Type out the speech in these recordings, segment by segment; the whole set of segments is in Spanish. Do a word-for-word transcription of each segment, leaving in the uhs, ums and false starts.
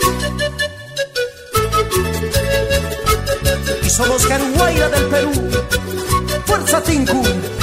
Y somos Caruaira del Perú. ¡Fuerza, Tinku!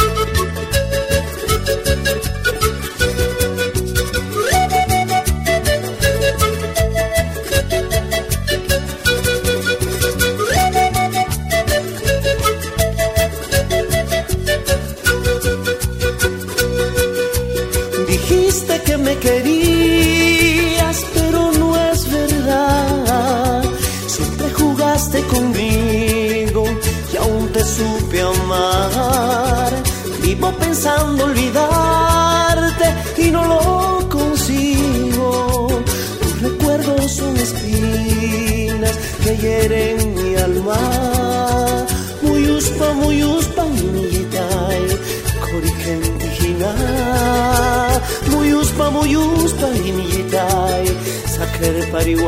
Dijiste que me querías, pero no es verdad. Siempre jugaste conmigo y aún te supe amar. Vivo pensando olvidarte y no lo consigo. Tus recuerdos son espinas que hieren mi alma. Muy uspa, muy uspa, niñitay, coriquendigina. Muy uspa, muy uspa, niñitay, saker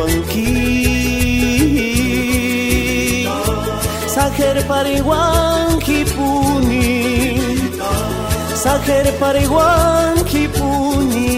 pariwanki. Saker pariwanki puni. Saker pariwanki puni.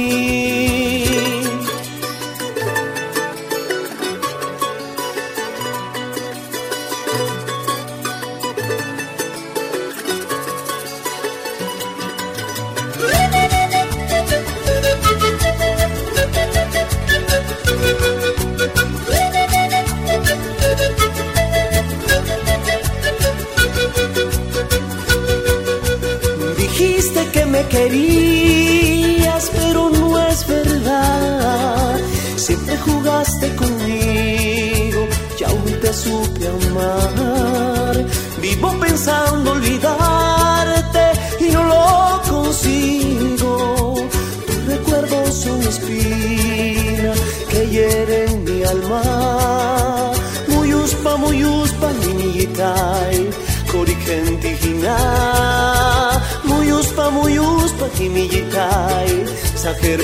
Dijiste que me querías, pero no es verdad. Siempre jugaste conmigo y aún te supe amar. Vivo pensando olvidarte y no lo consigo. Tus recuerdos son espinas que hieren mi alma. Muy uspa, muy uspa, niñitay, coriquentigina. Muy uspa, muy uspa, niñitay, saker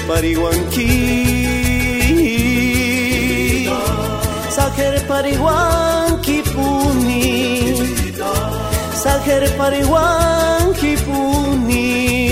pariwanki. Saker pariwanki puni. Saker pariwanki puni.